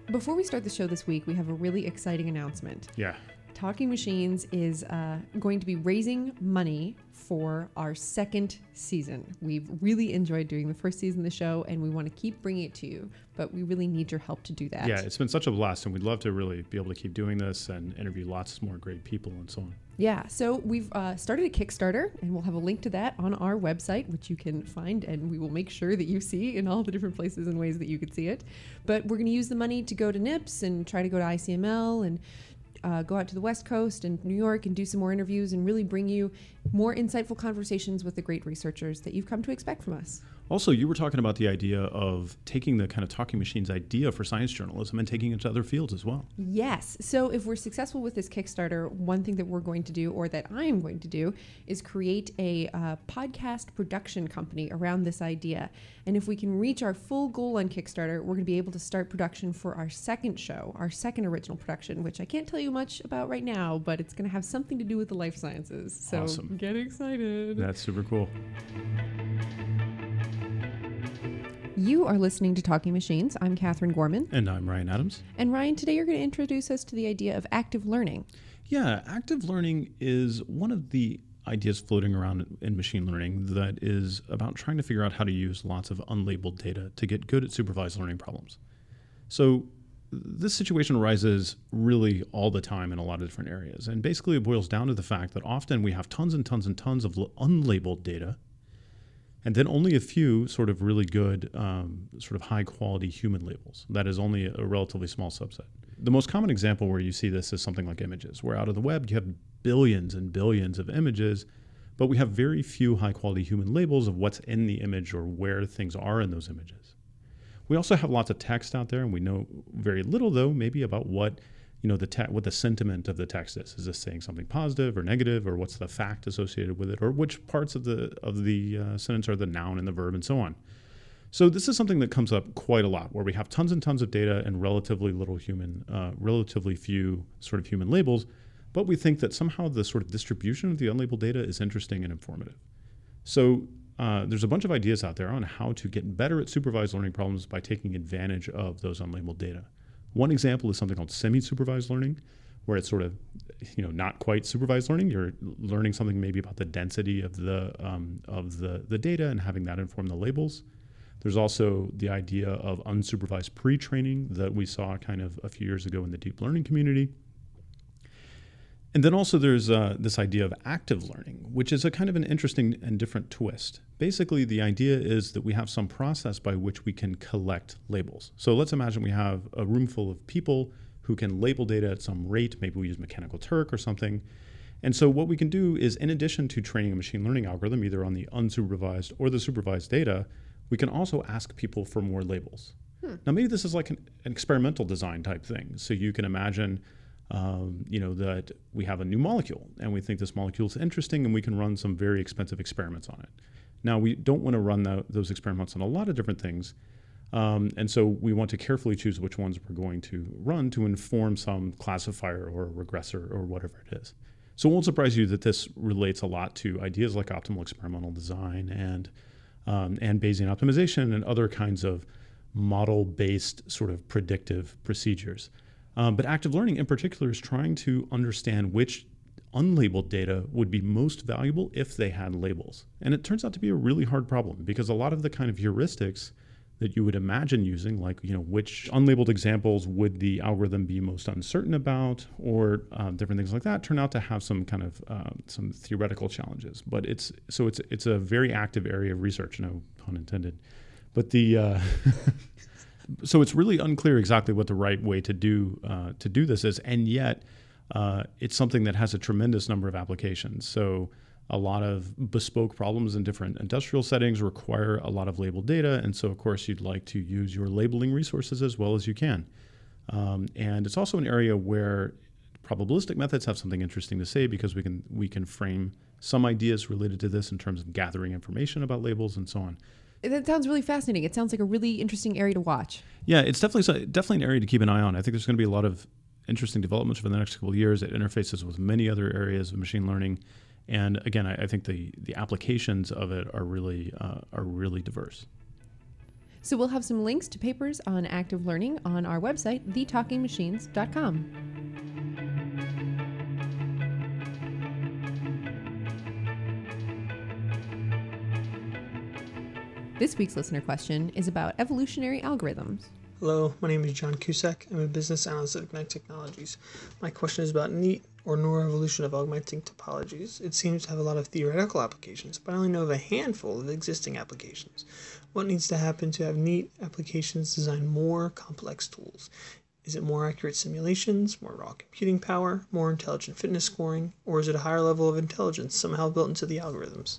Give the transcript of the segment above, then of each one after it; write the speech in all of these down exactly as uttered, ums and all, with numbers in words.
Before we start the show this week, we have a really exciting announcement. Yeah. Talking Machines is uh, going to be raising money for our second season. We've really enjoyed doing the first season of the show, and we want to keep bringing it to you, but we really need your help to do that. Yeah, it's been such a blast, and we'd love to really be able to keep doing this and interview lots more great people and so on. Yeah, so we've uh, started a Kickstarter, and we'll have a link to that on our website, which you can find, and we will make sure that you see in all the different places and ways that you could see it. But we're going to use the money to go to N I P S and try to go to I C M L and Uh, go out to the West Coast and New York and do some more interviews and really bring you more insightful conversations with the great researchers that you've come to expect from us. Also, you were talking about the idea of taking the kind of Talking Machines idea for science journalism and taking it to other fields as well. Yes. So if we're successful with this Kickstarter, one thing that we're going to do, or that I'm going to do, is create a uh, podcast production company around this idea. And if we can reach our full goal on Kickstarter, we're going to be able to start production for our second show, our second original production, which I can't tell you much about right now, but it's going to have something to do with the life sciences. So Awesome. Get excited. That's super cool. You are listening to Talking Machines. I'm Catherine Gorman. And I'm Ryan Adams. And Ryan, today you're going to introduce us to the idea of active learning. Yeah, active learning is one of the ideas floating around in machine learning that is about trying to figure out how to use lots of unlabeled data to get good at supervised learning problems. So this situation arises really all the time in a lot of different areas. And basically it boils down to the fact that often we have tons and tons and tons of unlabeled data, and then only a few sort of really good, um, sort of high quality human labels. That is only a relatively small subset. The most common example where you see this is something like images, where out of the web you have billions and billions of images, but we have very few high quality human labels of what's in the image or where things are in those images. We also have lots of text out there, and we know very little, though, maybe about what you know the te- what the sentiment of the text is. Is this saying something positive or negative, or what's the fact associated with it, or which parts of the of the uh, sentence are the noun and the verb, and so on. So this is something that comes up quite a lot, where we have tons and tons of data and relatively little human, uh, relatively few sort of human labels, but we think that somehow the sort of distribution of the unlabeled data is interesting and informative. So uh, there's a bunch of ideas out there on how to get better at supervised learning problems by taking advantage of those unlabeled data. One example is something called semi-supervised learning, where it's sort of, you know, not quite supervised learning. You're learning something maybe about the density of the um, of the, the data and having that inform the labels. There's also the idea of unsupervised pre-training that we saw kind of a few years ago in the deep learning community. And then also there's uh, this idea of active learning, which is a kind of an interesting and different twist. Basically, the idea is that we have some process by which we can collect labels. So let's imagine we have a room full of people who can label data at some rate. Maybe we use Mechanical Turk or something. And so what we can do is, in addition to training a machine learning algorithm, either on the unsupervised or the supervised data, we can also ask people for more labels. Hmm. Now, maybe this is like an, an experimental design type thing. So you can imagine Um, you know, that we have a new molecule and we think this molecule is interesting and we can run some very expensive experiments on it. Now, we don't want to run the, those experiments on a lot of different things. Um, and so we want to carefully choose which ones we're going to run to inform some classifier or regressor or whatever it is. So it won't surprise you that this relates a lot to ideas like optimal experimental design and, um, and Bayesian optimization and other kinds of model-based sort of predictive procedures. Um, but active learning in particular is trying to understand which unlabeled data would be most valuable if they had labels. And it turns out to be a really hard problem because a lot of the kind of heuristics that you would imagine using, like, you know, which unlabeled examples would the algorithm be most uncertain about, or uh, different things like that, turn out to have some kind of uh, some theoretical challenges. But it's so it's it's a very active area of research, no pun intended. But the uh, So it's really unclear exactly what the right way to do uh, to do this is, and yet uh, it's something that has a tremendous number of applications. So a lot of bespoke problems in different industrial settings require a lot of labeled data, and so of course you'd like to use your labeling resources as well as you can. Um, and it's also an area where probabilistic methods have something interesting to say because we can we can frame some ideas related to this in terms of gathering information about labels and so on. That sounds really fascinating. It sounds like a really interesting area to watch. Yeah, it's definitely definitely an area to keep an eye on. I think there's going to be a lot of interesting developments for the next couple of years. It interfaces with many other areas of machine learning, and again, I, I think the the applications of it are really uh, are really diverse. So we'll have some links to papers on active learning on our website, the talking machines dot com. This week's listener question is about evolutionary algorithms. Hello, my name is John Cusack. I'm a business analyst at Ignite Technologies. My question is about NEAT, or neuroevolution of augmenting topologies. It seems to have a lot of theoretical applications, but I only know of a handful of existing applications. What needs to happen to have NEAT applications design more complex tools? Is it more accurate simulations, more raw computing power, more intelligent fitness scoring, or is it a higher level of intelligence somehow built into the algorithms?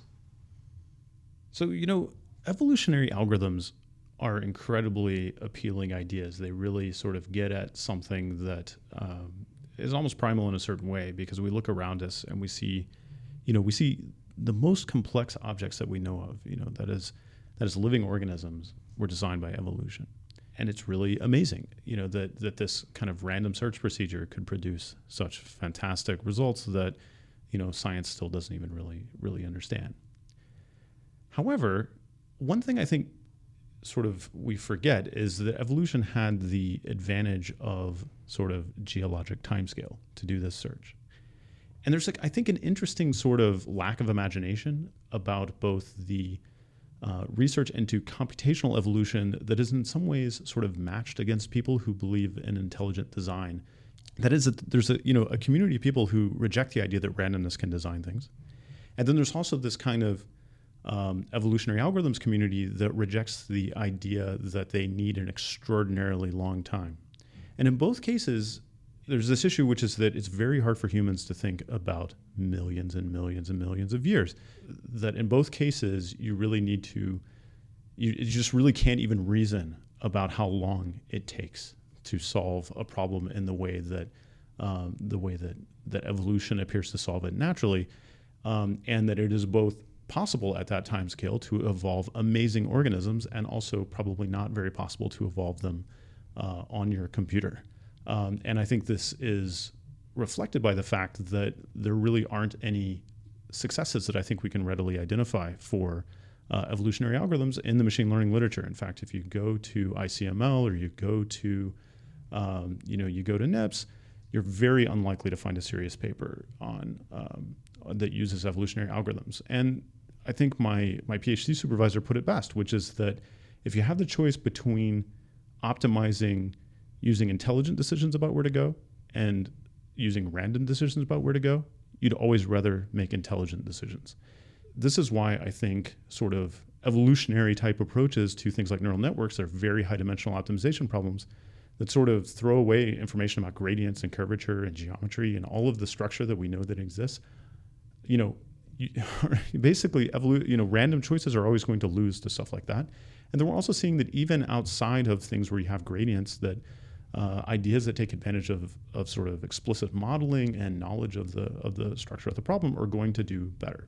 So, you know, evolutionary algorithms are incredibly appealing ideas. They really sort of get at something that um, is almost primal in a certain way, because we look around us and we see, you know, we see the most complex objects that we know of, you know, that is that is living organisms were designed by evolution. And it's really amazing, you know, that that this kind of random search procedure could produce such fantastic results that, you know, science still doesn't even really, really understand. However, one thing I think sort of we forget is that evolution had the advantage of sort of geologic timescale to do this search. And there's like, I think, an interesting sort of lack of imagination about both the uh, research into computational evolution that is in some ways sort of matched against people who believe in intelligent design. That is, that there's a, you know, a community of people who reject the idea that randomness can design things. And then there's also this kind of Um, evolutionary algorithms community that rejects the idea that they need an extraordinarily long time. And in both cases, there's this issue, which is that it's very hard for humans to think about millions and millions and millions of years. That in both cases, you really need to, you, you just really can't even reason about how long it takes to solve a problem in the way that um, the way that, that evolution appears to solve it naturally, um, and that it is both possible at that time scale to evolve amazing organisms, and also probably not very possible to evolve them uh, on your computer. Um, and I think this is reflected by the fact that there really aren't any successes that I think we can readily identify for uh, evolutionary algorithms in the machine learning literature. In fact, if you go to I C M L or you go to, um, you know, you go to N I P S, you're very unlikely to find a serious paper on um, that uses evolutionary algorithms. And I think my my PhD supervisor put it best, which is that if you have the choice between optimizing using intelligent decisions about where to go and using random decisions about where to go, you'd always rather make intelligent decisions. This is why I think sort of evolutionary type approaches to things like neural networks are very high dimensional optimization problems that sort of throw away information about gradients and curvature and geometry and all of the structure that we know that exists. You know, you, basically, evolu- you know, random choices are always going to lose to stuff like that. And then we're also seeing that even outside of things where you have gradients, that uh, ideas that take advantage of, of sort of explicit modeling and knowledge of the of the structure of the problem are going to do better.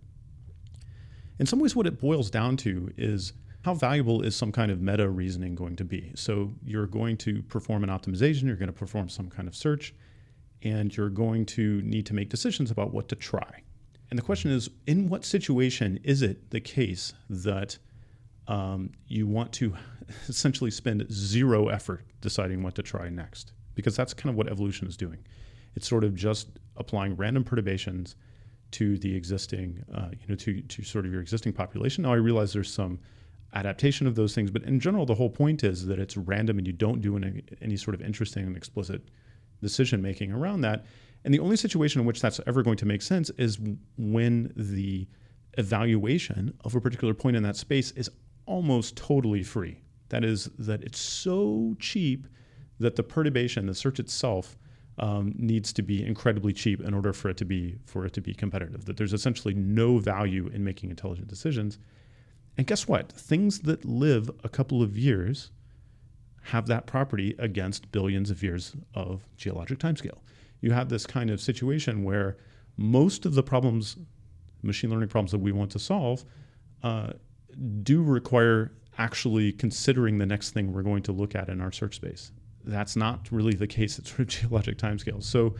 In some ways, what it boils down to is how valuable is some kind of meta reasoning going to be? So you're going to perform an optimization, you're going to perform some kind of search, and you're going to need to make decisions about what to try. And the question is, in what situation is it the case that um, you want to essentially spend zero effort deciding what to try next? Because that's kind of what evolution is doing. It's sort of just applying random perturbations to the existing, uh, you know, to, to sort of your existing population. Now, I realize there's some adaptation of those things, but in general, the whole point is that it's random and you don't do any, any sort of interesting and explicit decision-making around that. And the only situation in which that's ever going to make sense is when the evaluation of a particular point in that space is almost totally free. That is, that it's so cheap that the perturbation, the search itself, um, needs to be incredibly cheap in order for it to be for it to be competitive. That there's essentially no value in making intelligent decisions. And guess what? Things that live a couple of years have that property against billions of years of geologic timescale. You have this kind of situation where most of the problems, machine learning problems that we want to solve, uh, do require actually considering the next thing we're going to look at in our search space. That's not really the case at sort of geologic timescales. So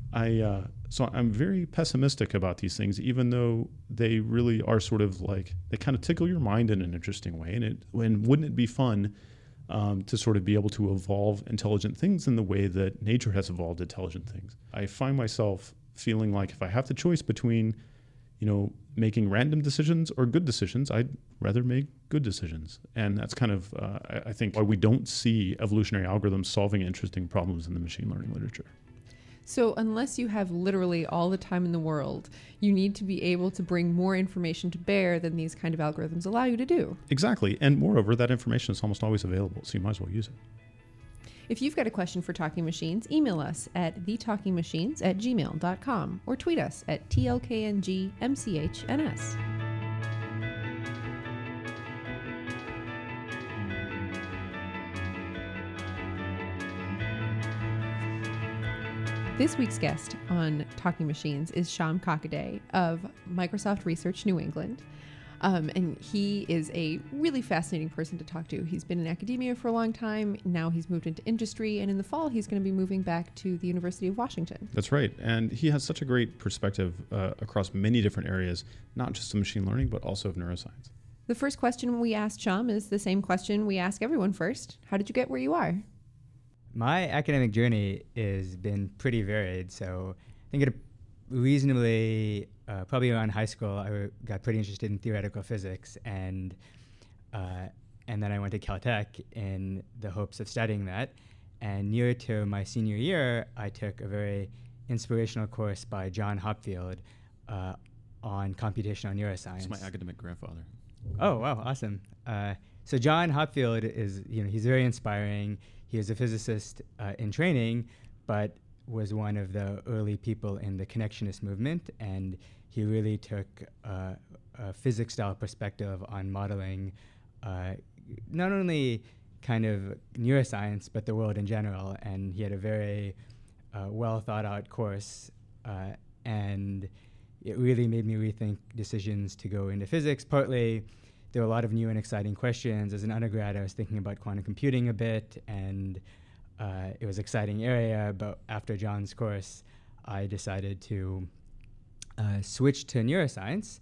I uh, so I'm very pessimistic about these things, even though they really are sort of like they kind of tickle your mind in an interesting way. And it when wouldn't it be fun um, to sort of be able to evolve intelligent things in the way that nature has evolved intelligent things? I find myself feeling like if I have the choice between, you know, making random decisions or good decisions, I'd rather make good decisions. And that's kind of, uh, I, I think, why we don't see evolutionary algorithms solving interesting problems in the machine learning literature. So unless you have literally all the time in the world, you need to be able to bring more information to bear than these kind of algorithms allow you to do. Exactly. And moreover, that information is almost always available, so you might as well use it. If you've got a question for Talking Machines, email us at the talking machines at gmail dot com or tweet us at T L K N G M C H N S. This week's guest on Talking Machines is Shyam Kakaday of Microsoft Research New England. Um, and he is a really fascinating person to talk to. He's been in academia for a long time. Now he's moved into industry. And in the fall, he's going to be moving back to the University of Washington. That's right. And he has such a great perspective uh, across many different areas, not just of machine learning, but also of neuroscience. The first question we asked Shyam is the same question we ask everyone first. How did you get where you are? My academic journey has been pretty varied. So I think it reasonably, uh, probably around high school, I w- got pretty interested in theoretical physics, and uh, and then I went to Caltech in the hopes of studying that. And near to my senior year, I took a very inspirational course by John Hopfield uh, on computational neuroscience. It's my academic grandfather. Oh, wow, awesome. Uh, so John Hopfield is, you know, he's very inspiring. He is a physicist uh, in training, but was one of the early people in the connectionist movement, and he really took uh, a physics-style perspective on modeling uh, not only kind of neuroscience, but the world in general. And he had a very uh, well-thought-out course, uh, and it really made me rethink decisions to go into physics. Partly, there were a lot of new and exciting questions. As an undergrad, I was thinking about quantum computing a bit, and uh, it was an exciting area. But after John's course, I decided to uh, switch to neuroscience,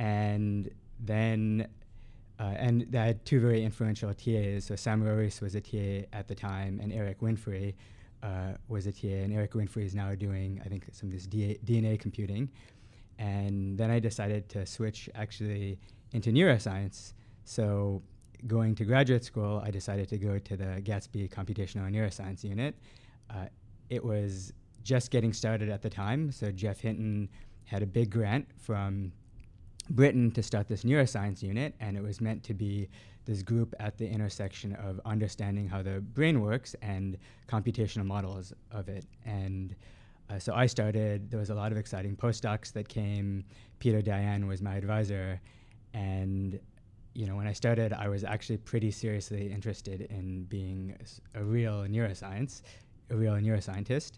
and then uh, and I had two very influential T As. So Sam Roriss was a T A at the time, and Eric Winfrey uh, was a T A. And Eric Winfrey is now doing, I think, some of this D N A computing. And then I decided to switch actually into neuroscience. So going to graduate school, I decided to go to the Gatsby Computational Neuroscience Unit. Uh, it was just getting started at the time, so Geoff Hinton had a big grant from Britain to start this neuroscience unit, and it was meant to be this group at the intersection of understanding how the brain works and computational models of it. And uh, so I started, there was a lot of exciting postdocs that came. Peter Dayan was my advisor. And, you know, when I started, I was actually pretty seriously interested in being a, s- a real neuroscience, a real neuroscientist.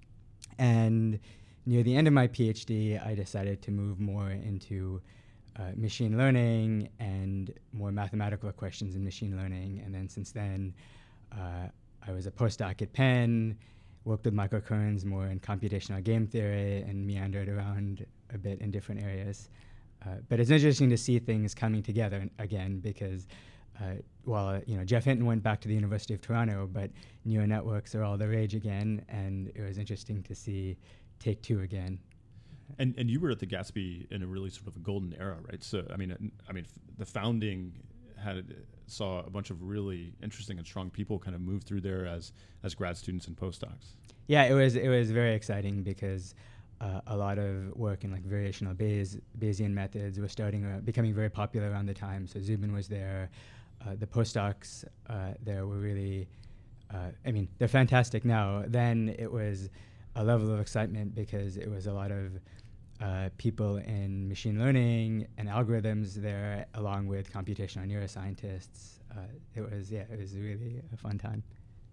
And near the end of my PhD, I decided to move more into uh, machine learning and more mathematical questions in machine learning. And then since then, uh, I was a postdoc at Penn, worked with Michael Kearns more in computational game theory, and meandered around a bit in different areas. Uh, but it's interesting to see things coming together n- again, because uh, while uh, you know Geoff Hinton went back to the University of Toronto, but neural networks are all the rage again, and it was interesting to see Take Two again. And and you were at the Gatsby in a really sort of a golden era, right? So I mean, uh, I mean, f- the founding had saw a bunch of really interesting and strong people kind of move through there as as grad students and postdocs. Yeah, it was it was very exciting because uh, a lot of work in like variational Bayes, Bayesian methods was starting uh, becoming very popular around the time. So Zubin was there. Uh, the postdocs uh, there were really, uh, I mean, they're fantastic now. Then it was a level of excitement because it was a lot of uh, people in machine learning and algorithms there, along with computational neuroscientists. Uh, it was, yeah, it was really a fun time.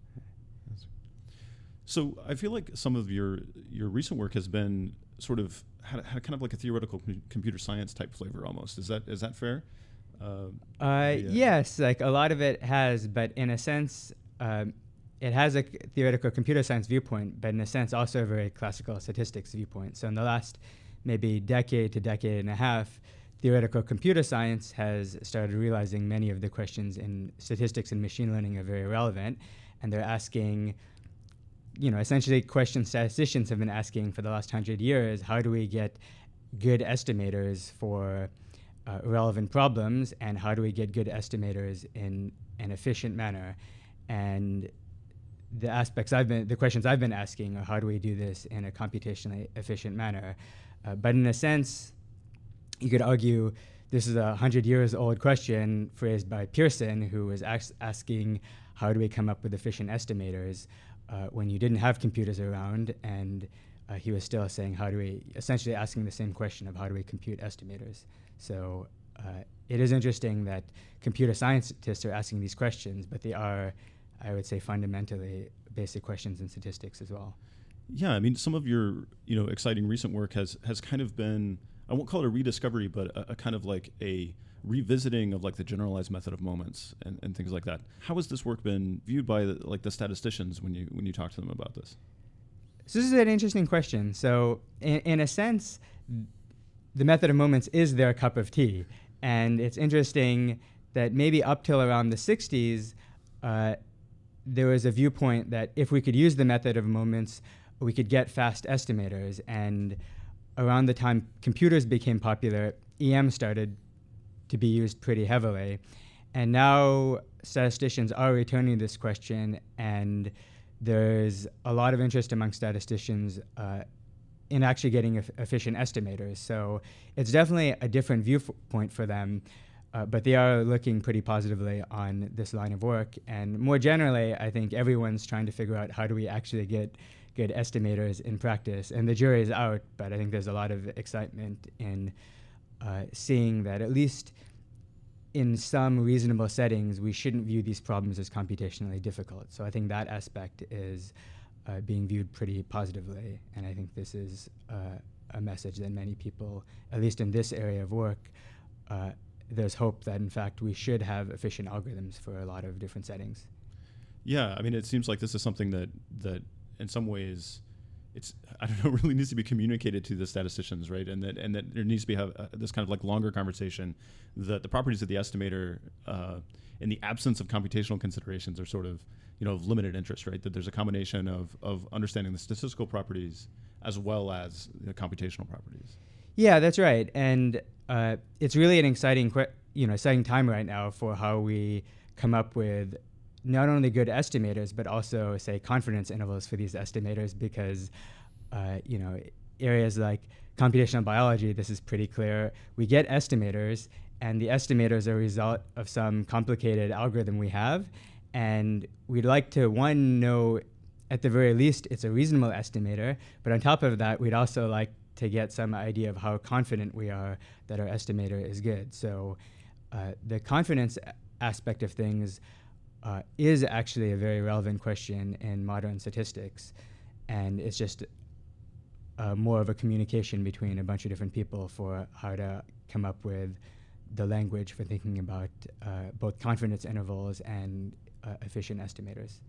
So I feel like some of your your recent work has been sort of had, had kind of like a theoretical com- computer science type flavor almost. Is that is that fair? Uh, Uh, yeah. Yes, like a lot of it has, but in a sense, um, it has a c- theoretical computer science viewpoint, but in a sense also a very classical statistics viewpoint. So in the last maybe decade to decade and a half, theoretical computer science has started realizing many of the questions in statistics and machine learning are very relevant, and they're asking, you know, essentially questions statisticians have been asking for the last hundred years: how do we get good estimators for uh, relevant problems, and how do we get good estimators in an efficient manner? And the aspects I've been, the questions I've been asking are: how do we do this in a computationally efficient manner? Uh, but in a sense, you could argue this is a hundred years old question phrased by Pearson, who was ax- asking, how do we come up with efficient estimators uh, when you didn't have computers around? And uh, he was still saying, how do we, essentially asking the same question of how do we compute estimators? So uh, it is interesting that computer scientists are asking these questions, but they are, I would say, fundamentally basic questions in statistics as well. Yeah, I mean, some of your, you know, exciting recent work has has kind of been, I won't call it a rediscovery, but a, a kind of like a revisiting of like the generalized method of moments and, and things like that. How has this work been viewed by the, like the statisticians when you when you talk to them about this? So this is an interesting question. So in, in a sense, the method of moments is their cup of tea. And it's interesting that maybe up till around the sixties, uh, there was a viewpoint that if we could use the method of moments, we could get fast estimators. And around the time computers became popular, E M started to be used pretty heavily. And now statisticians are returning this question, and there's a lot of interest among statisticians uh, in actually getting e- efficient estimators. So it's definitely a different viewpoint for them, uh, but they are looking pretty positively on this line of work. And more generally, I think everyone's trying to figure out how do we actually get good estimators in practice. And the jury is out, but I think there's a lot of excitement in uh, seeing that at least in some reasonable settings, we shouldn't view these problems as computationally difficult. So I think that aspect is uh, being viewed pretty positively. And I think this is uh, a message that many people, at least in this area of work, uh, there's hope that, in fact, we should have efficient algorithms for a lot of different settings. Yeah, I mean, it seems like this is something that that in some ways, it's, I don't know, really needs to be communicated to the statisticians, right? And that and that there needs to be have, uh, this kind of like longer conversation that the properties of the estimator, uh, in the absence of computational considerations, are sort of, you know, of limited interest, right? That there's a combination of of understanding the statistical properties as well as the computational properties. Yeah, that's right. And uh, it's really an exciting, que- you know, exciting time right now for how we come up with not only good estimators, but also, say, confidence intervals for these estimators, because, uh, you know, areas like computational biology, this is pretty clear. We get estimators, and the estimators are a result of some complicated algorithm we have, and we'd like to, one, know at the very least it's a reasonable estimator, but on top of that, we'd also like to get some idea of how confident we are that our estimator is good. So uh, the confidence a- aspect of things Uh, is actually a very relevant question in modern statistics, and it's just uh, more of a communication between a bunch of different people for how to come up with the language for thinking about uh, both confidence intervals and uh, efficient estimators.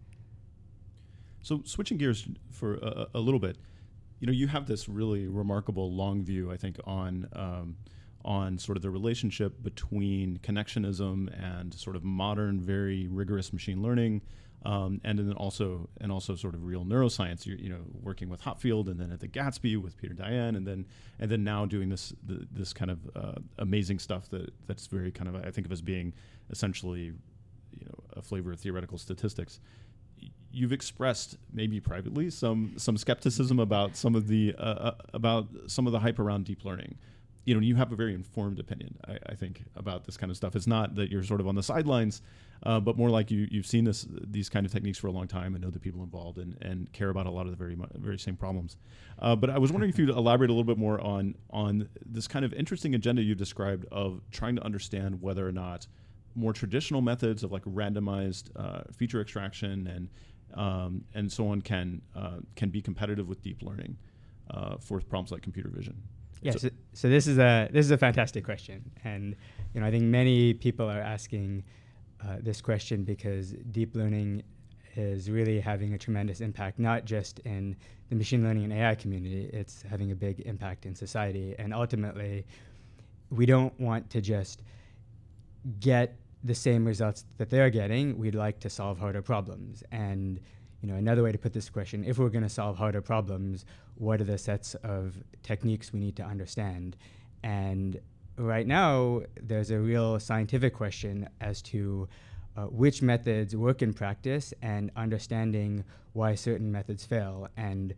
So switching gears for a, a little bit, you know, you have this really remarkable long view, I think, on um, on sort of the relationship between connectionism and sort of modern, very rigorous machine learning, um, and then also and also sort of real neuroscience. You're, you know, working with Hopfield, and then at the Gatsby with Peter Dayan, and then and then now doing this the, this kind of uh, amazing stuff that that's very kind of, I think of as being essentially, you know, a flavor of theoretical statistics. You've expressed, maybe privately, some some skepticism about some of the uh, about some of the hype around deep learning. You know, you have a very informed opinion, I, I think, about this kind of stuff. It's not that you're sort of on the sidelines, uh, but more like you you've seen this these kind of techniques for a long time and know the people involved and, and care about a lot of the very very same problems. Uh, but I was wondering if you'd elaborate a little bit more on on this kind of interesting agenda you described of trying to understand whether or not more traditional methods of like randomized uh, feature extraction and um, and so on can uh, can be competitive with deep learning uh, for problems like computer vision. Yeah, So, so, so this is a this is a fantastic question, and you know I think many people are asking uh, this question because deep learning is really having a tremendous impact, not just in the machine learning and A I community, it's having a big impact in society. And ultimately, we don't want to just get the same results that they're getting. We'd like to solve harder problems. And you know, another way to put this question, if we're going to solve harder problems, what are the sets of techniques we need to understand? And right now, there's a real scientific question as to uh, which methods work in practice and understanding why certain methods fail. And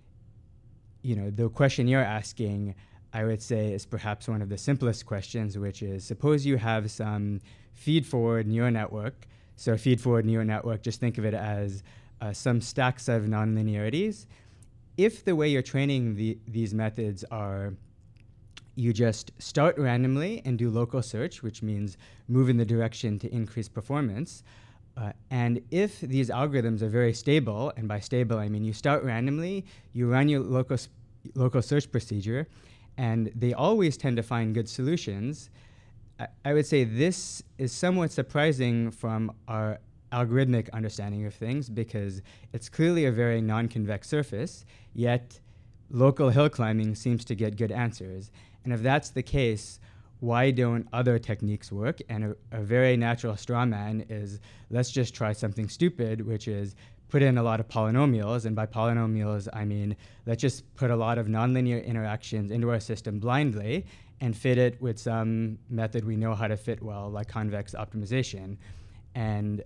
you know, the question you're asking, I would say, is perhaps one of the simplest questions, which is, suppose you have some feed-forward neural network. So a feed-forward neural network, just think of it as uh, some stacks of nonlinearities. If the way you're training the, these methods are you just start randomly and do local search, which means move in the direction to increase performance. Uh, and if these algorithms are very stable, and by stable I mean you start randomly, you run your local, sp- local search procedure, and they always tend to find good solutions, I, I would say this is somewhat surprising from our algorithmic understanding of things, because it's clearly a very non-convex surface, yet local hill climbing seems to get good answers. And if that's the case, why don't other techniques work? And a, a very natural straw man is, let's just try something stupid, which is put in a lot of polynomials. And by polynomials, I mean, let's just put a lot of nonlinear interactions into our system blindly and fit it with some method we know how to fit well, like convex optimization. And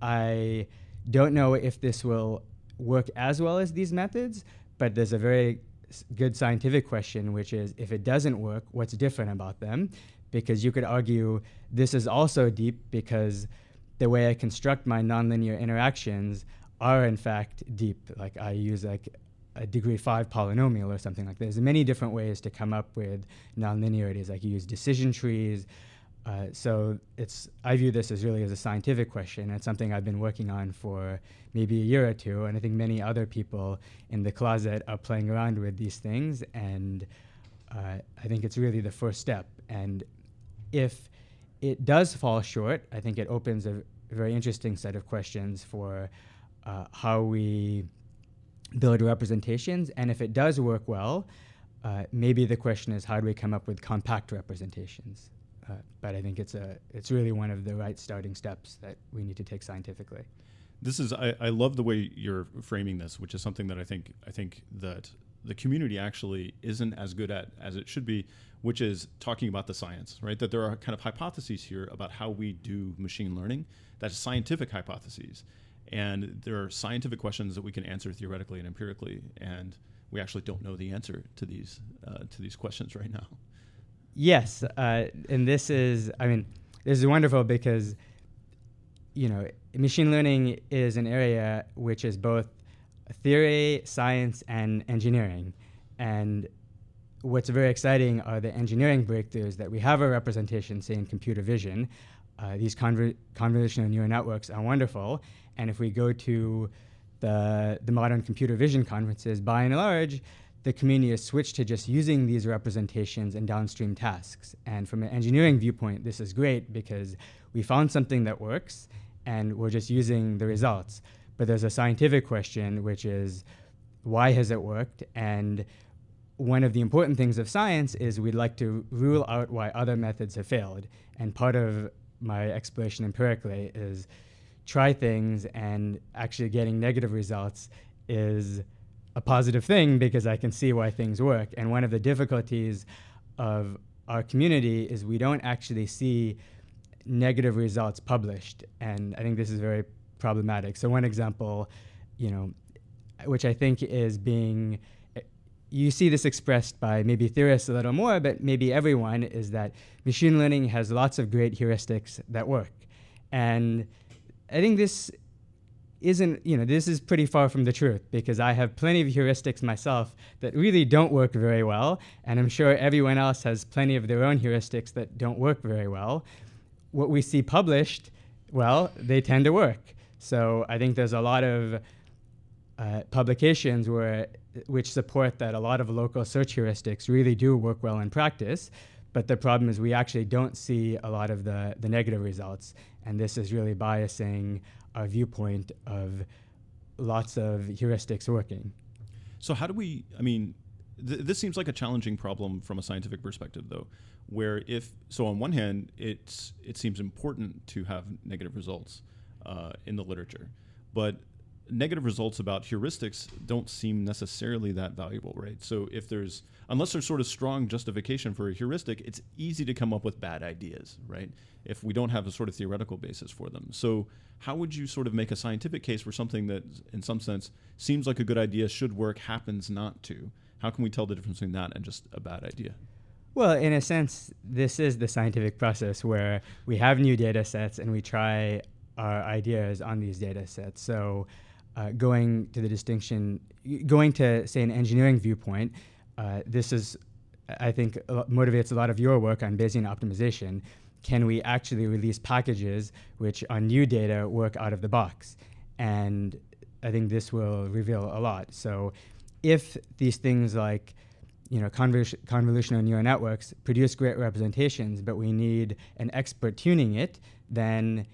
I don't know if this will work as well as these methods, but there's a very good scientific question, which is, if it doesn't work, what's different about them? Because you could argue this is also deep because the way I construct my nonlinear interactions are in fact deep. Like I use like a degree five polynomial or something like that. There's many different ways to come up with nonlinearities. Like you use decision trees. Uh, so it's I view this as really as a scientific question. It's something I've been working on for maybe a year or two, and I think many other people in the closet are playing around with these things, and uh, I think it's really the first step. And if it does fall short, I think it opens a very interesting set of questions for uh, how we build representations, and if it does work well, uh, maybe the question is, how do we come up with compact representations? Uh, but I think it's a it's really one of the right starting steps that we need to take scientifically. This is I, I love the way you're framing this, which is something that I think I think that the community actually isn't as good at as it should be, which is talking about the science, right? That there are kind of hypotheses here about how we do machine learning. That's scientific hypotheses, and there are scientific questions that we can answer theoretically and empirically, and we actually don't know the answer to these uh, to these questions right now. Yes, uh, and this is, I mean, this is wonderful because, you know, machine learning is an area which is both theory, science, and engineering. And what's very exciting are the engineering breakthroughs that we have a representation, say, in computer vision. Uh, these conver- convolutional neural networks are wonderful. And if we go to the, the modern computer vision conferences, by and large, the community has switched to just using these representations in downstream tasks. And from an engineering viewpoint, this is great because we found something that works and we're just using the results. But there's a scientific question, which is, why has it worked? And one of the important things of science is we'd like to rule out why other methods have failed. And part of my exploration empirically is try things, and actually getting negative results is a positive thing because I can see why things work. And one of the difficulties of our community is we don't actually see negative results published. And I think this is very problematic. So one example, you know, which I think is being, you see this expressed by maybe theorists a little more, but maybe everyone, is that machine learning has lots of great heuristics that work. And I think this isn't, you know, this is pretty far from the truth, because I have plenty of heuristics myself that really don't work very well, and I'm sure everyone else has plenty of their own heuristics that don't work very well. What we see published, well, they tend to work. So I think there's a lot of uh, publications where which support that a lot of local search heuristics really do work well in practice, but the problem is we actually don't see a lot of the, the negative results, and this is really biasing our viewpoint of lots of heuristics working. So how do we, I mean, th- this seems like a challenging problem from a scientific perspective, though, where if, so on one hand, it's it seems important to have negative results uh, in the literature, but negative results about heuristics don't seem necessarily that valuable, right? So if there's, unless there's sort of strong justification for a heuristic, it's easy to come up with bad ideas, right? If we don't have a sort of theoretical basis for them. So how would you sort of make a scientific case for something that in some sense seems like a good idea, should work, happens not to? How can we tell the difference between that and just a bad idea? Well, in a sense, this is the scientific process where we have new data sets and we try our ideas on these data sets. So Uh, going to the distinction, going to, say, an engineering viewpoint, uh, this is, I think, a lot, motivates a lot of your work on Bayesian optimization. Can we actually release packages which on new data work out of the box? And I think this will reveal a lot. So if these things like, you know, convol- convolutional neural networks produce great representations, but we need an expert tuning it, then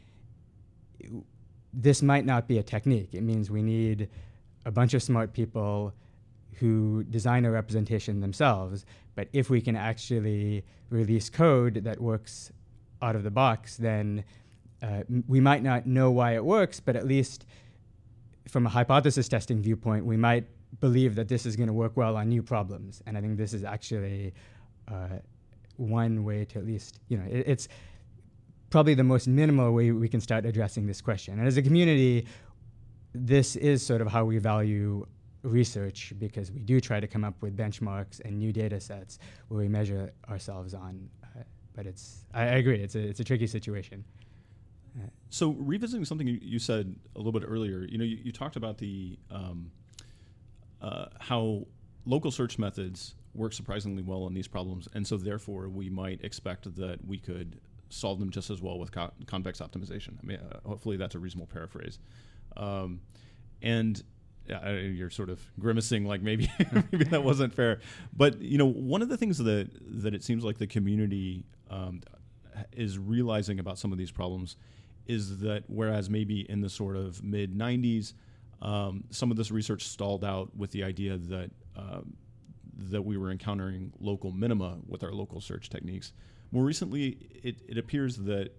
this might not be a technique. It means we need a bunch of smart people who design a representation themselves. But if we can actually release code that works out of the box, then uh, m- we might not know why it works, but at least from a hypothesis testing viewpoint, we might believe that this is going to work well on new problems. And I think this is actually uh, one way to at least, you know, it, it's probably the most minimal way we can start addressing this question. And as a community, this is sort of how we value research, because we do try to come up with benchmarks and new data sets where we measure ourselves on. Uh, but it's, I, I agree, it's a, it's a tricky situation. Uh, so revisiting something you, you said a little bit earlier, you know, you, you talked about the um, uh, how local search methods work surprisingly well on these problems, and so therefore we might expect that we could solve them just as well with co- convex optimization. I mean, uh, hopefully that's a reasonable paraphrase. Um, and uh, you're sort of grimacing like maybe maybe that wasn't fair. But you know, one of the things that that it seems like the community um, is realizing about some of these problems is that whereas maybe in the sort of mid nineties, um, some of this research stalled out with the idea that um, that we were encountering local minima with our local search techniques. More recently, it, it appears that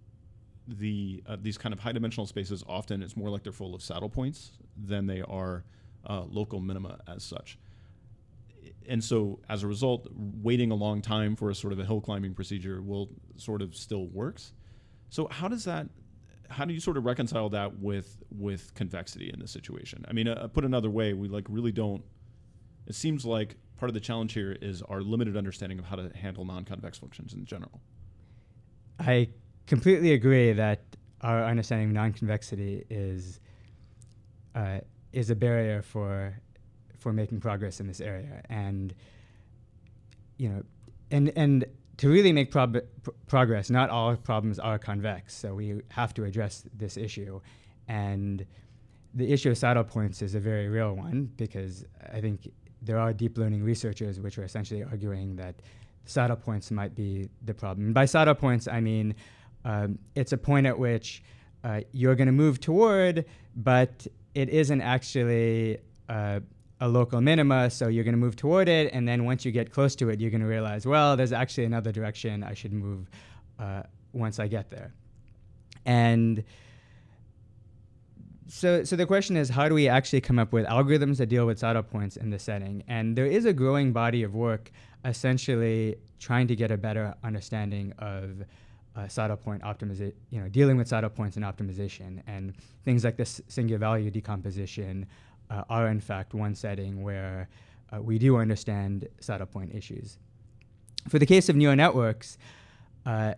the uh, these kind of high-dimensional spaces often it's more like they're full of saddle points than they are uh, local minima as such. And so, as a result, waiting a long time for a sort of a hill climbing procedure will sort of still works. So, how does that? How do you sort of reconcile that with with convexity in this situation? I mean, uh, put another way, we like really don't. It seems like part of the challenge here is our limited understanding of how to handle non-convex functions in general. I completely agree that our understanding of non-convexity is uh, is a barrier for for making progress in this area, and you know, and and to really make prob- pr- progress, not all problems are convex, so we have to address this issue, and the issue of saddle points is a very real one, because I think there are deep learning researchers which are essentially arguing that saddle points might be the problem. And by saddle points, I mean um, it's a point at which uh, you're going to move toward, but it isn't actually uh, a local minima, so you're going to move toward it, and then once you get close to it, you're going to realize, well, there's actually another direction I should move uh, once I get there. And So, so the question is, how do we actually come up with algorithms that deal with saddle points in this setting? And there is a growing body of work essentially trying to get a better understanding of uh, saddle point optimization, you know, dealing with saddle points and optimization. And things like this singular value decomposition uh, are in fact one setting where uh, we do understand saddle point issues. For the case of neural networks, uh,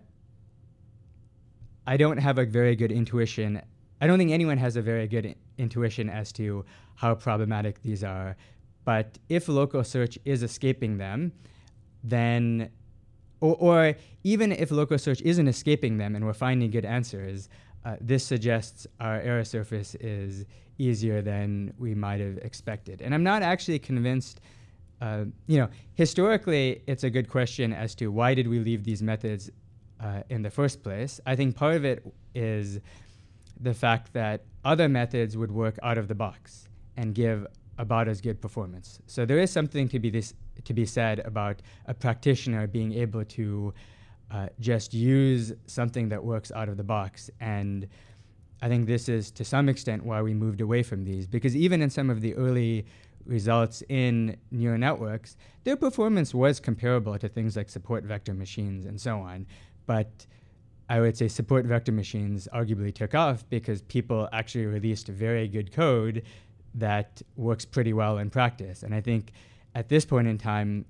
I don't have a very good intuition I don't think anyone has a very good I- intuition as to how problematic these are. But if local search is escaping them, then, or, or even if local search isn't escaping them and we're finding good answers, uh, this suggests our error surface is easier than we might have expected. And I'm not actually convinced, uh, you know, historically, it's a good question as to why did we leave these methods uh, in the first place. I think part of it is the fact that other methods would work out of the box and give about as good performance. So there is something to be this to be said about a practitioner being able to uh, just use something that works out of the box. And I think this is to some extent why we moved away from these, because even in some of the early results in neural networks, their performance was comparable to things like support vector machines and so on. But I would say support vector machines arguably took off because people actually released very good code that works pretty well in practice. And I think at this point in time,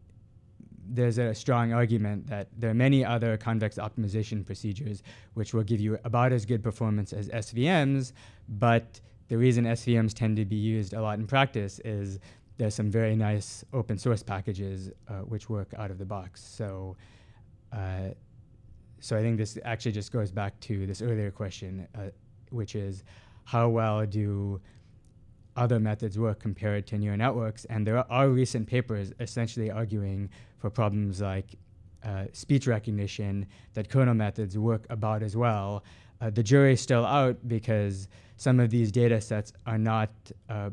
there's a strong argument that there are many other convex optimization procedures which will give you about as good performance as S V Ms, but the reason S V Ms tend to be used a lot in practice is there's some very nice open source packages uh, which work out of the box. So, uh, so I think this actually just goes back to this earlier question, uh, which is how well do other methods work compared to neural networks? And there are recent papers essentially arguing for problems like uh, speech recognition that kernel methods work about as well. Uh, the jury's still out because some of these data sets are not, uh,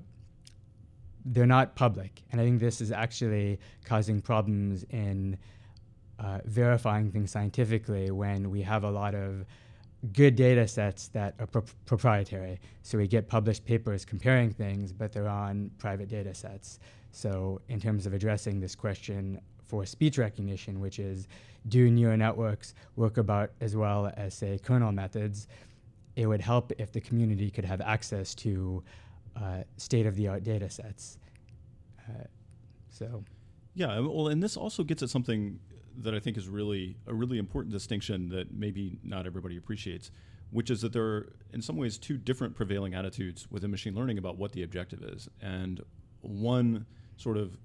they're not public. And I think this is actually causing problems in uh, verifying things scientifically when we have a lot of good data sets that are pro- proprietary. So we get published papers comparing things, but they're on private data sets. So in terms of addressing this question for speech recognition, which is, do neural networks work about as well as, say, kernel methods, it would help if the community could have access to uh, state-of-the-art data sets. Uh, so, yeah, well, and this also gets at something that I think is really a really important distinction that maybe not everybody appreciates, which is that there are, in some ways, two different prevailing attitudes within machine learning about what the objective is. And one sort of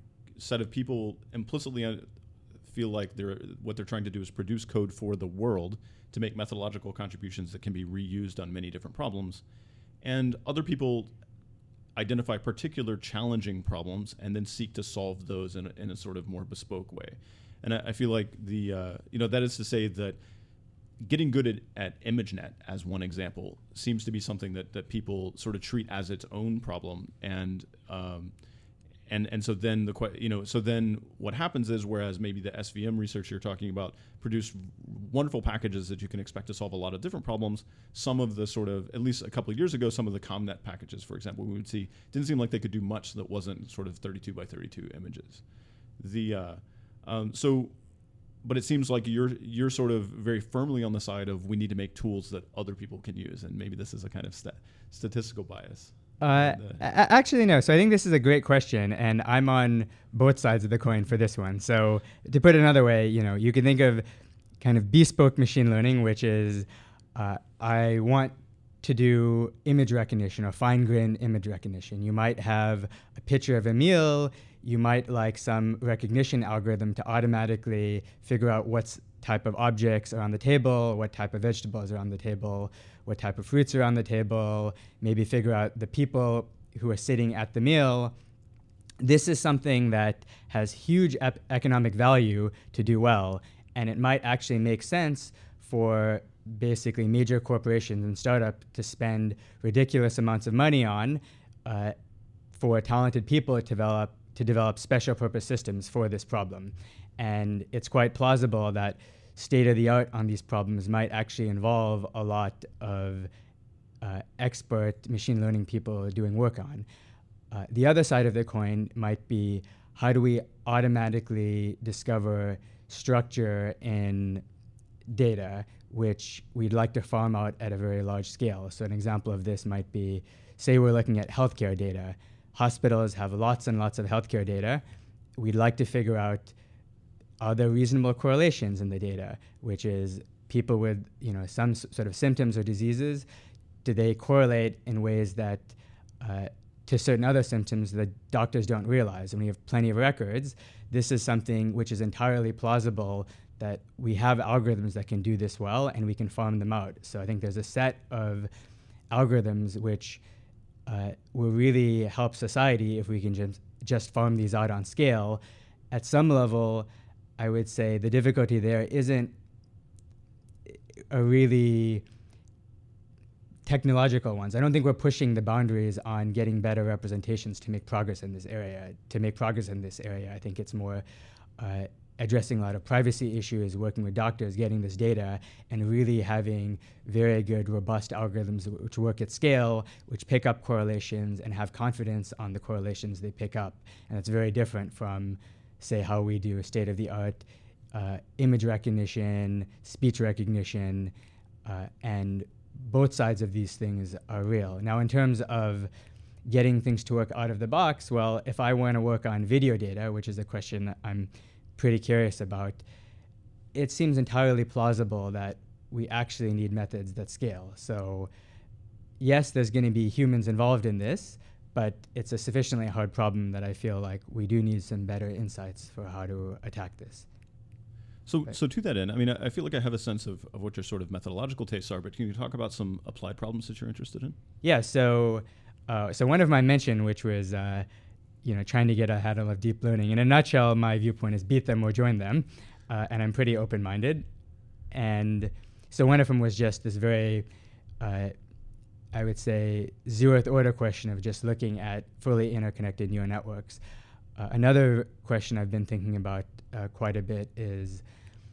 set of people implicitly feel like they're what they're trying to do is produce code for the world to make methodological contributions that can be reused on many different problems. And other people identify particular challenging problems and then seek to solve those in a, in a sort of more bespoke way. And I, I feel like the, uh, you know, that is to say that getting good at, at ImageNet, as one example, seems to be something that, that people sort of treat as its own problem. And, um, and, and so then the, you know, so then what happens is, whereas maybe the S V M research you're talking about produce wonderful packages that you can expect to solve a lot of different problems, some of the sort of, at least a couple of years ago, some of the ComNet packages, for example, we would see, didn't seem like they could do much that wasn't sort of thirty-two by thirty-two images. The, uh, Um, so, but it seems like you're you're sort of very firmly on the side of we need to make tools that other people can use, and maybe this is a kind of sta- statistical bias. Uh, and, uh, a- actually, no. So I think this is a great question, and I'm on both sides of the coin for this one. So to put it another way, you know, you can think of kind of bespoke machine learning, which is uh, I want to do image recognition or fine-grained image recognition. You might have a picture of a meal. You might like some recognition algorithm to automatically figure out what type of objects are on the table, what type of vegetables are on the table, what type of fruits are on the table, maybe figure out the people who are sitting at the meal. This is something that has huge ep- economic value to do well, and it might actually make sense for basically major corporations and startups to spend ridiculous amounts of money on uh, for talented people to develop to develop special purpose systems for this problem. And it's quite plausible that state-of-the-art on these problems might actually involve a lot of uh, expert machine learning people doing work on. Uh, the other side of the coin might be, how do we automatically discover structure in data which we'd like to farm out at a very large scale? So an example of this might be, say we're looking at healthcare data. Hospitals have lots and lots of healthcare data. We'd like to figure out, are there reasonable correlations in the data, which is people with, you know, some s- sort of symptoms or diseases, do they correlate in ways that uh, to certain other symptoms that doctors don't realize? And we have plenty of records. This is something which is entirely plausible that we have algorithms that can do this well, and we can farm them out. So I think there's a set of algorithms which Uh, will really help society if we can just, just farm these out on scale. At some level, I would say the difficulty there isn't a really technological ones. I don't think we're pushing the boundaries on getting better representations to make progress in this area. To make progress in this area, I think it's more uh, addressing a lot of privacy issues, working with doctors, getting this data, and really having very good, robust algorithms which work at scale, which pick up correlations and have confidence on the correlations they pick up. And it's very different from, say, how we do state-of-the-art uh, image recognition, speech recognition, uh, and both sides of these things are real. Now, in terms of getting things to work out of the box, well, if I want to work on video data, which is a question that I'm pretty curious about, it seems entirely plausible that we actually need methods that scale. So yes, there's going to be humans involved in this, but it's a sufficiently hard problem that I feel like we do need some better insights for how to attack this. So, Right. so to that end, I mean, I I feel like I have a sense of, of what your sort of methodological tastes are, but can you talk about some applied problems that you're interested in? Yeah, so uh, so one of my mention, which was uh, you know trying to get a handle of deep learning. In a nutshell, my viewpoint is beat them or join them, uh, and I'm pretty open-minded. And so one of them was just this very, uh, I would say, zeroth order question of just looking at fully interconnected neural networks. Uh, another question I've been thinking about uh, quite a bit is,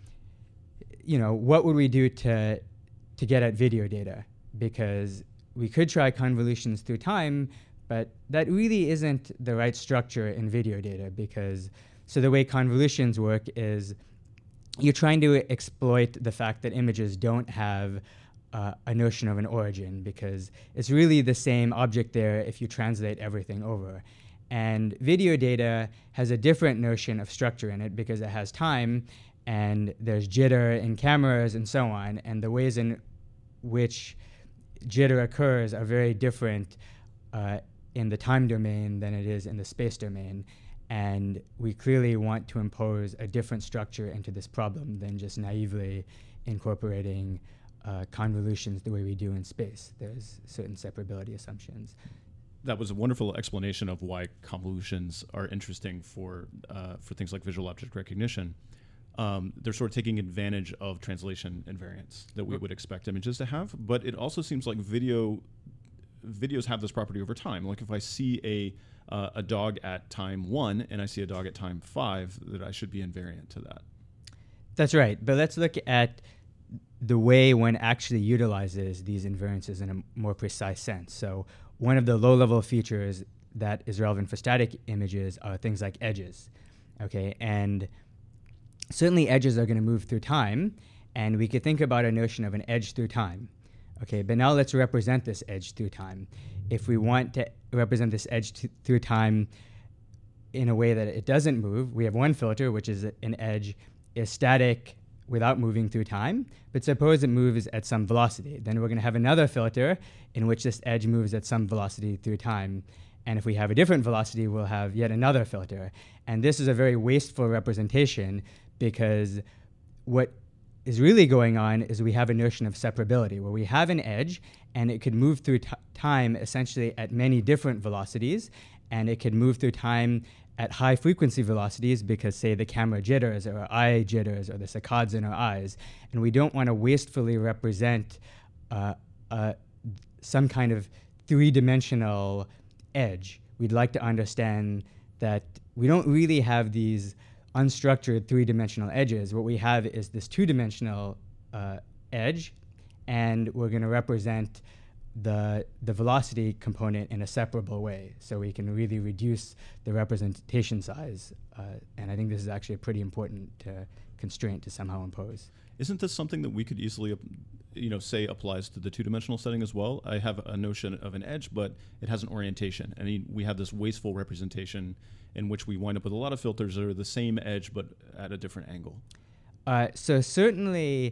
you know, what would we do to to get at video data? Because we could try convolutions through time, but that really isn't the right structure in video data, because so the way convolutions work is you're trying to exploit the fact that images don't have uh, a notion of an origin, because it's really the same object there if you translate everything over. And video data has a different notion of structure in it because it has time, and there's jitter in cameras and so on, and the ways in which jitter occurs are very different uh, in the time domain than it is in the space domain. And we clearly want to impose a different structure into this problem than just naively incorporating uh, convolutions the way we do in space. There's certain separability assumptions. That was a wonderful explanation of why convolutions are interesting for uh, for things like visual object recognition. Um, they're sort of taking advantage of translation invariance that we would expect images to have, but it also seems like video videos have this property over time. Like if I see a uh, a dog at time one and I see a dog at time five, that I should be invariant to that. That's right. But let's look at the way one actually utilizes these invariances in a more precise sense. So one of the low-level features that is relevant for static images are things like edges. Okay, and certainly edges are going to move through time, and we could think about a notion of an edge through time. Okay, but now let's represent this edge through time. If we want to represent this edge t- through time in a way that it doesn't move, we have one filter, which is an edge is static without moving through time, but suppose it moves at some velocity. Then we're going to have another filter in which this edge moves at some velocity through time. And if we have a different velocity, we'll have yet another filter. And this is a very wasteful representation, because what is really going on is we have a notion of separability, where we have an edge, and it could move through t- time essentially at many different velocities, and it could move through time at high frequency velocities because, say, the camera jitters or our eye jitters or the saccades in our eyes. And we don't want to wastefully represent uh, uh, some kind of three-dimensional edge. We'd like to understand that we don't really have these unstructured three-dimensional edges. What we have is this two-dimensional uh, edge, and we're going to represent the the velocity component in a separable way, so we can really reduce the representation size. Uh, and I think this is actually a pretty important uh, constraint to somehow impose. Isn't this something that we could easily, you know, say applies to the two-dimensional setting as well? I have a notion of an edge, but it has an orientation, and we have this wasteful representation in which we wind up with a lot of filters that are the same edge but at a different angle. Uh, so certainly,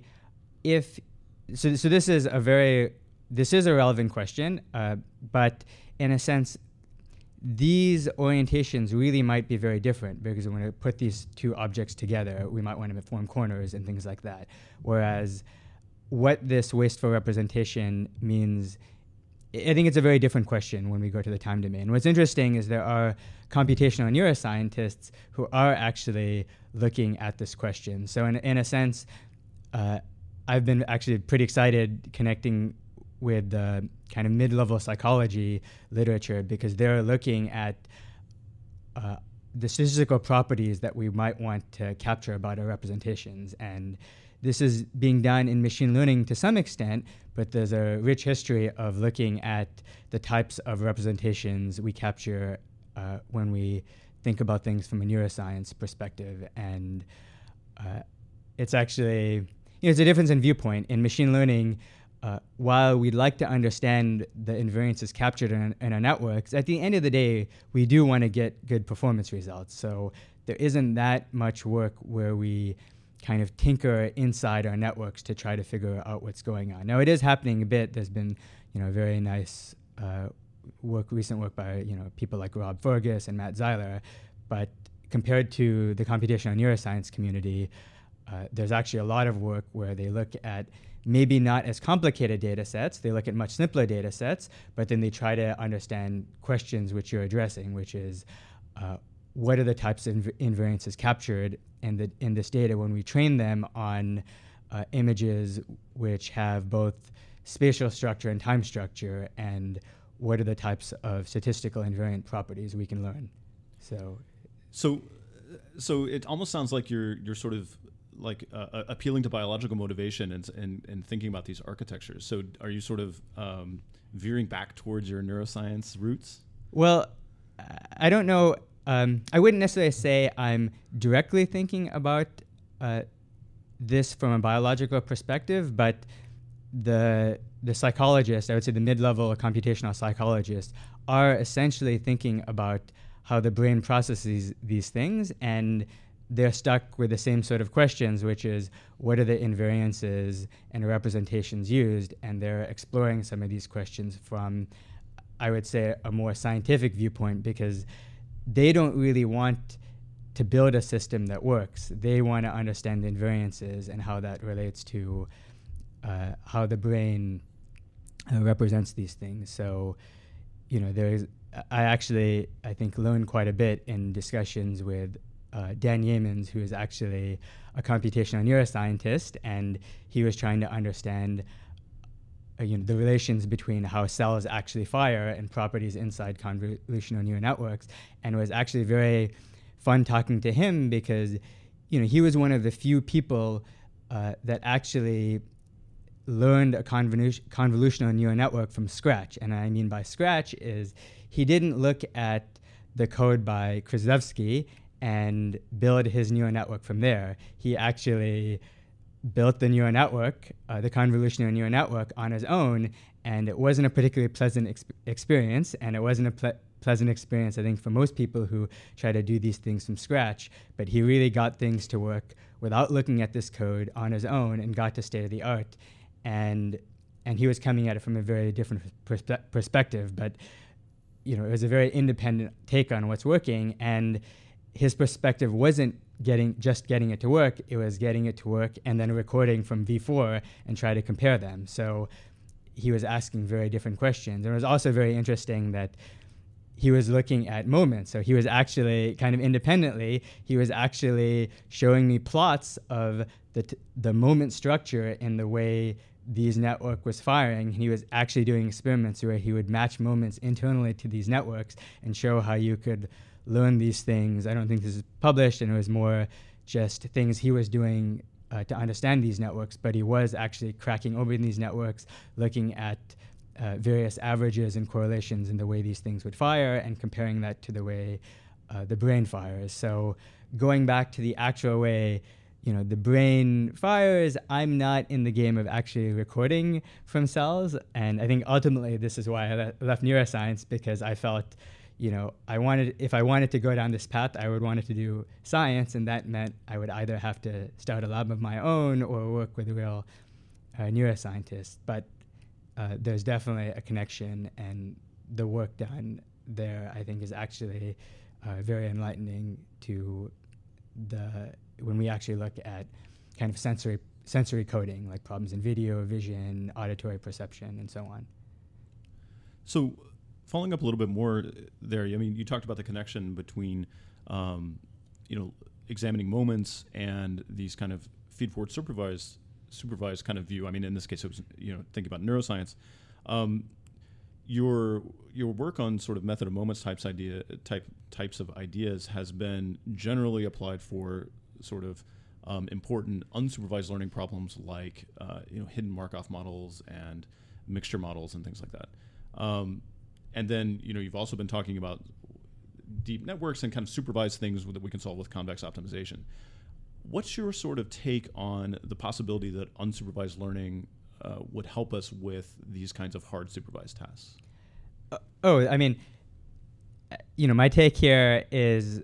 if so, so this is a very This is a relevant question, uh, but in a sense, these orientations really might be very different, because when we put these two objects together, we might want to form corners and things like that. Whereas what this wasteful representation means, I think it's a very different question when we go to the time domain. What's interesting is there are computational neuroscientists who are actually looking at this question. So in, in a sense, uh, I've been actually pretty excited connecting with the kind of mid-level psychology literature, because they're looking at uh, the statistical properties that we might want to capture about our representations. And this is being done in machine learning to some extent, but there's a rich history of looking at the types of representations we capture uh, when we think about things from a neuroscience perspective. And uh, it's actually, you know, there's a difference in viewpoint. In machine learning, uh, while we'd like to understand the invariances captured in, in our networks, at the end of the day, we do want to get good performance results. So there isn't that much work where we kind of tinker inside our networks to try to figure out what's going on. Now, it is happening a bit. There's been, you know, very nice uh, work, recent work by, you know, people like Rob Fergus and Matt Zeiler, but compared to the computational neuroscience community, uh, there's actually a lot of work where they look at maybe not as complicated data sets, they look at much simpler data sets, but then they try to understand questions which you're addressing, which is uh, what are the types of inv- invariances captured in, the, in this data when we train them on uh, images which have both spatial structure and time structure, and what are the types of statistical invariant properties we can learn. So, so, so it almost sounds like you're you're sort of like uh, appealing to biological motivation and, and and thinking about these architectures. So, are you sort of um, veering back towards your neuroscience roots? Well, I don't know. Um, I wouldn't necessarily say I'm directly thinking about uh, this from a biological perspective, but the the psychologists, I would say the mid-level computational psychologists, are essentially thinking about how the brain processes these things, and they're stuck with the same sort of questions, which is what are the invariances and representations used, and they're exploring some of these questions from, I would say, a more scientific viewpoint, because they don't really want to build a system that works. They want to understand the invariances and how that relates to uh, how the brain uh, represents these things. So, you know, there's, I actually, I think, learned quite a bit in discussions with uh, Dan Yeamans, who is actually a computational neuroscientist, and he was trying to understand Uh, you know, the relations between how cells actually fire and properties inside convolutional neural networks. And it was actually very fun talking to him because, you know, he was one of the few people uh, that actually learned a convolu- convolutional neural network from scratch. And I mean by scratch is he didn't look at the code by Krzyzewski and build his neural network from there. He actually built the neural network, uh, the convolutional neural network, on his own, and it wasn't a particularly pleasant exp- experience, and it wasn't a ple- pleasant experience, I think, for most people who try to do these things from scratch, but he really got things to work without looking at this code on his own and got to state-of-the-art, and and he was coming at it from a very different perspe- perspective, but you know, it was a very independent take on what's working, and his perspective wasn't getting just getting it to work, it was getting it to work and then recording from V four and try to compare them. So he was asking very different questions. And it was also very interesting that he was looking at moments. So he was actually kind of independently, he was actually showing me plots of the t- the moment structure in the way these network was firing. He was actually doing experiments where he would match moments internally to these networks and show how you could learn these things. I don't think this is published, and it was more just things he was doing uh, to understand these networks, but he was actually cracking open these networks, looking at uh, various averages and correlations in the way these things would fire and comparing that to the way uh, the brain fires. So going back to the actual way, you know, the brain fires, I'm not in the game of actually recording from cells, and I think ultimately this is why I le- left neuroscience, because I felt, you know, I wanted, if I wanted to go down this path, I would want it to do science, and that meant I would either have to start a lab of my own or work with a real uh, neuroscientist. But uh, there's definitely a connection, and the work done there, I think, is actually uh, very enlightening to the, when we actually look at kind of sensory sensory coding, like problems in video, vision, auditory perception, and so on. So, following up a little bit more there, I mean, you talked about the connection between, um, you know, examining moments and these kind of feed-forward supervised, supervised kind of view. I mean, in this case, it was, you know, thinking about neuroscience. Um, your your work on sort of method of moments types idea type types of ideas has been generally applied for sort of um, important unsupervised learning problems like uh, you know hidden Markov models and mixture models and things like that. Um, and then you know you've also been talking about deep networks and kind of supervised things that we can solve with convex optimization. What's your sort of take on the possibility that unsupervised learning uh, would help us with these kinds of hard supervised tasks? Uh, oh, I mean, you know, my take here is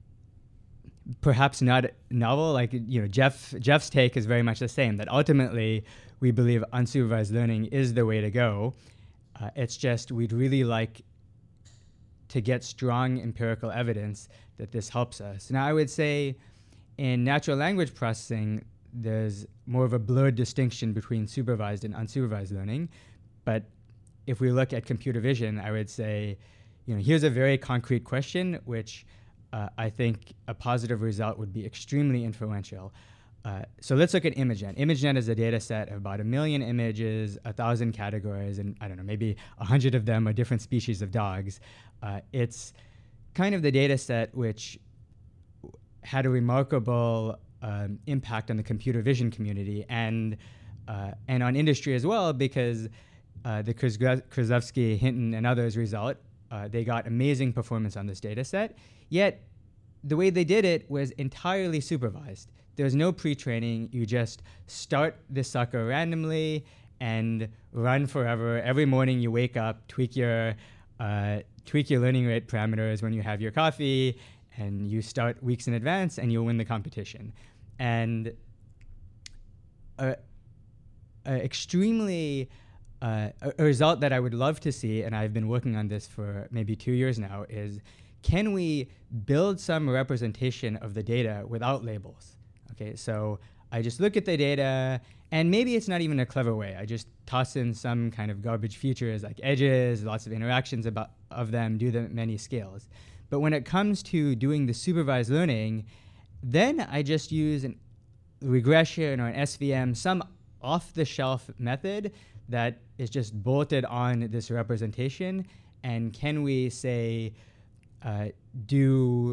perhaps not novel. Like, you know, Jeff Jeff's take is very much the same, that ultimately we believe unsupervised learning is the way to go. Uh, it's just we'd really like to get strong empirical evidence that this helps us. Now, I would say in natural language processing, there's more of a blurred distinction between supervised and unsupervised learning. But if we look at computer vision, I would say, you know, here's a very concrete question, which uh, I think a positive result would be extremely influential. Uh, so let's look at ImageNet. ImageNet is a data set of about a million images, a thousand categories, and I don't know, maybe a hundred of them are different species of dogs. Uh, it's kind of the data set which had a remarkable um, impact on the computer vision community and uh, and on industry as well, because uh, the Krzyzewski, Hinton, and others result, uh, they got amazing performance on this data set, yet the way they did it was entirely supervised. There's no pre-training. You just start this sucker randomly and run forever. Every morning you wake up, tweak your uh, tweak your learning rate parameters when you have your coffee, and you start weeks in advance, and you'll win the competition. And a, a extremely uh, a, a result that I would love to see, and I've been working on this for maybe two years now, is can we build some representation of the data without labels? Okay, so I just look at the data, and maybe it's not even a clever way. I just toss in some kind of garbage features like edges, lots of interactions about of them, do them at many scales. But when it comes to doing the supervised learning, then I just use a regression or an S V M, some off-the-shelf method that is just bolted on this representation. And can we say uh, do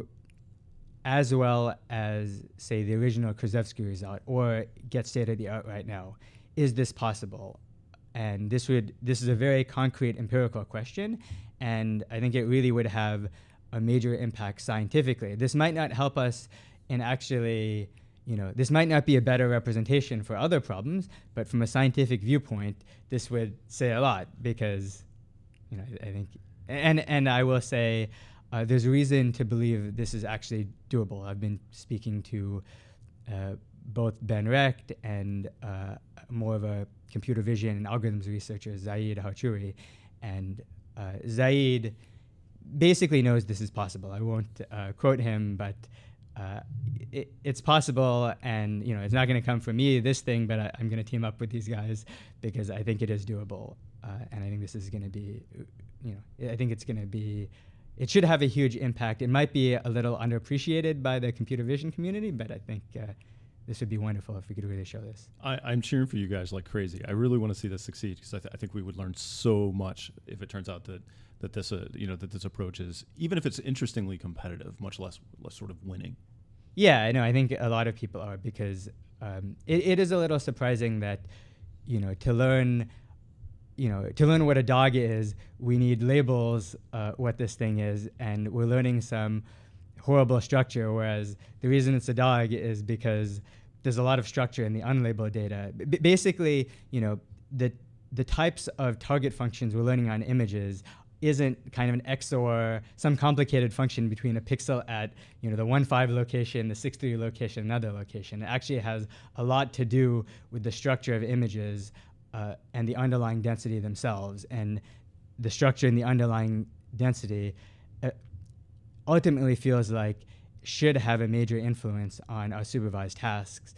as well as, say, the original Krzyzewski result, or get state of the art right now? Is this possible? And this would this is a very concrete empirical question, and I think it really would have a major impact scientifically. This might not help us in actually, you know, this might not be a better representation for other problems, but from a scientific viewpoint, this would say a lot, because, you know, I think, and and I will say, Uh, there's reason to believe this is actually doable. I've been speaking to uh, both Ben Recht and uh, more of a computer vision and algorithms researcher, Zaid Harchouri, and uh, Zaid basically knows this is possible. I won't uh, quote him, but uh, it, it's possible, and you know, it's not going to come from me, this thing, but I, I'm going to team up with these guys because I think it is doable, uh, and I think this is going to be, you know, I think it's going to be. It should have a huge impact. It might be a little underappreciated by the computer vision community, but I think uh, this would be wonderful if we could really show this. I, I'm cheering for you guys like crazy. I really want to see this succeed, because I, th- I think we would learn so much if it turns out that that this uh, you know that this approach is, even if it's interestingly competitive, much less less sort of winning. Yeah, I know. I think a lot of people are, because um, it, it is a little surprising that, you know, to learn. You know, to learn what a dog is, we need labels uh, what this thing is, and we're learning some horrible structure, whereas the reason it's a dog is because there's a lot of structure in the unlabeled data. B- basically, you know, the the types of target functions we're learning on images isn't kind of an X O R, some complicated function between a pixel at, you know, the one five location, the six three location, another location. It actually has a lot to do with the structure of images Uh, and the underlying density themselves. And the structure and the underlying density uh, ultimately feels like should have a major influence on our supervised tasks,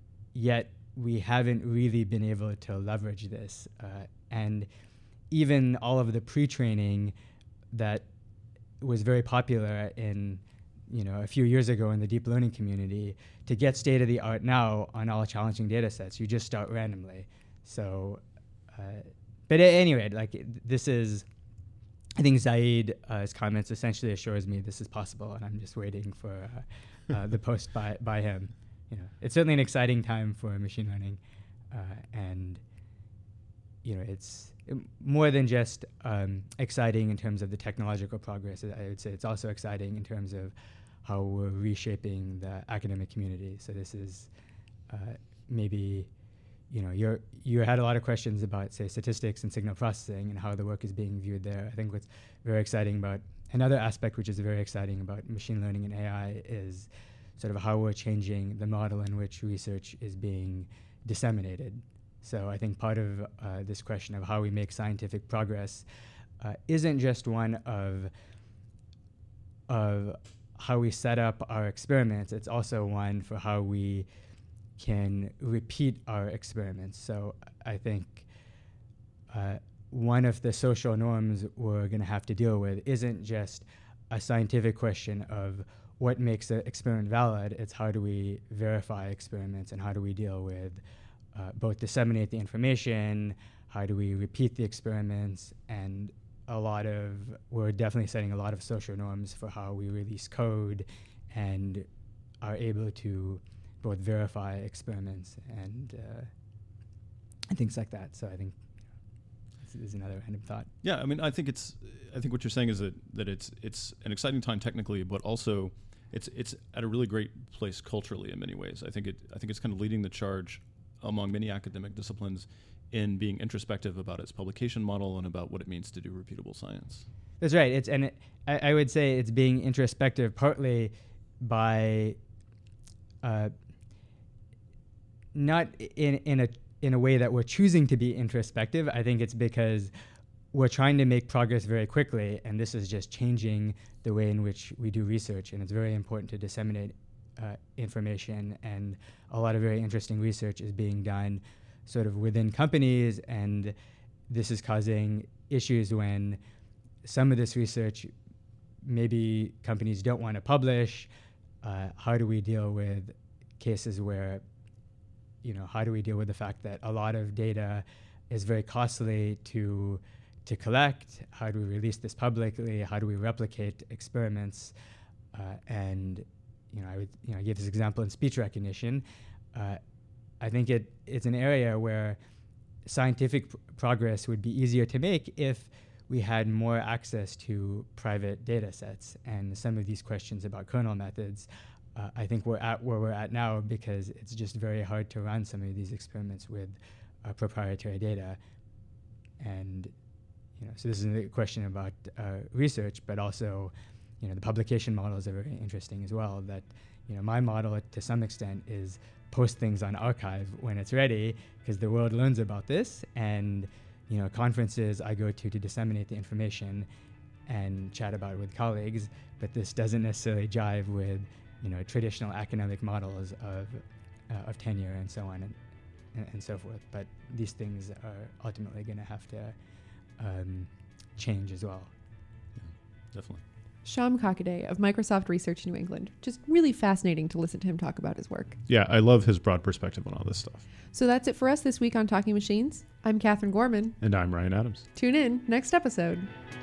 yet we haven't really been able to leverage this. Uh, and even all of the pre-training that was very popular in, you know, a few years ago in the deep learning community, to get state of the art now on all challenging data sets, you just start randomly. So uh, but at any rate, like it, this is, I think Zaid's uh, comments essentially assures me this is possible, and I'm just waiting for uh, uh, the post by by him. You know, it's certainly an exciting time for machine learning, uh, and you know, it's more than just um, exciting in terms of the technological progress. I would say it's also exciting in terms of how we're reshaping the academic community. So this is uh, maybe, you know, you're, you had a lot of questions about, say, statistics and signal processing and how the work is being viewed there. I think what's very exciting about, another aspect which is very exciting about machine learning and A I is sort of how we're changing the model in which research is being disseminated. So I think part of uh, this question of how we make scientific progress uh, isn't just one of, of how we set up our experiments, it's also one for how we can repeat our experiments. So I think uh, one of the social norms we're going to have to deal with isn't just a scientific question of what makes an experiment valid, it's how do we verify experiments and how do we deal with uh, both disseminate the information, how do we repeat the experiments, and a lot of, we're definitely setting a lot of social norms for how we release code and are able to both verify experiments and, uh, and things like that. So I think this is another random thought. Yeah, I mean, I think it's, I think what you're saying is that, that it's it's an exciting time technically, but also it's it's at a really great place culturally in many ways. I think it I think it's kind of leading the charge among many academic disciplines in being introspective about its publication model and about what it means to do repeatable science. That's right. It's and it, I, I would say it's being introspective partly by uh, not in in a in a way that we're choosing to be introspective. I think it's because we're trying to make progress very quickly, and this is just changing the way in which we do research, and it's very important to disseminate uh, information, and a lot of very interesting research is being done sort of within companies, and this is causing issues when some of this research maybe companies don't want to publish. Uh, how do we deal with cases where, you know, how do we deal with the fact that a lot of data is very costly to to collect? How do we release this publicly? How do we replicate experiments? Uh, and, you know, I would, you know, I gave this example in speech recognition. Uh, I think it it's an area where scientific pr- progress would be easier to make if we had more access to private data sets. And some of these questions about kernel methods, uh, I think we're at where we're at now because it's just very hard to run some of these experiments with uh, proprietary data. And, you know, so this is a question about uh, research, but also, you know, the publication models are very interesting as well. That, you know, my model to some extent is post things on archive when it's ready, because the world learns about this, and, you know, conferences I go to to disseminate the information and chat about it with colleagues, but this doesn't necessarily jive with, you know, traditional academic models of uh, of tenure and so on and, and, and so forth. But these things are ultimately going to have to um, change as well. Yeah, definitely. Shyam Kakade of Microsoft Research New England. Just really fascinating to listen to him talk about his work. Yeah, I love his broad perspective on all this stuff. So that's it for us this week on Talking Machines. I'm Catherine Gorman. And I'm Ryan Adams. Tune in next episode.